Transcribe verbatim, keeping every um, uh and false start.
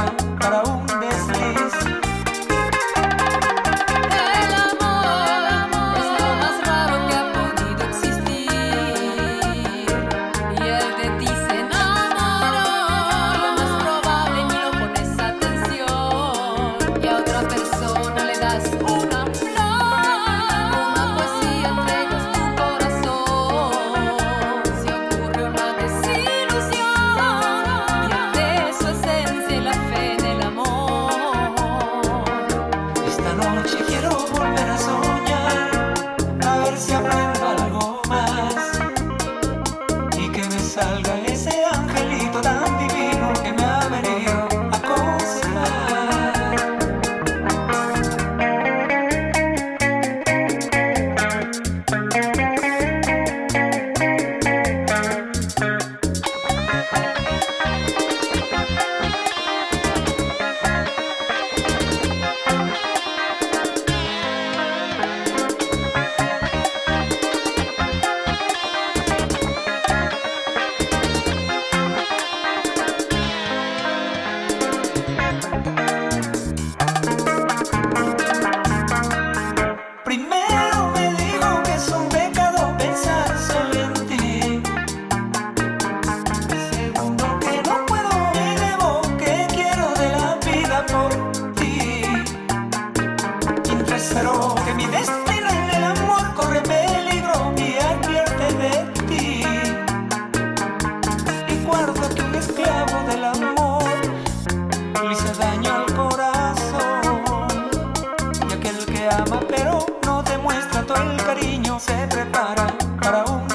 prepara para un desliz. El amor es lo más raro que ha podido existir. Y él de ti se enamoró. Lo más probable ni lo pones atención. Y a otra persona le das una flor, una poesía entregas tu corazón. Si ocurre una desilusión, pierde su esencia y la fe en el amor. Esta noche quiero volver a soñar, a ver si aprendo algo más y que me salga ese angelito tan divino que me ha venido a aconsejar. Primero me dijo que es un pecado pensar solo en ti. Segundo, que no puedo y debo, que quiero de la vida por ti. Y tercero, que mi destino en el amor corre peligro y advierte de ti. Y cuarto, que un esclavo del amor le hizo daño al corazón. Y aquel que ama pero no demuestra todo el cariño se prepara para un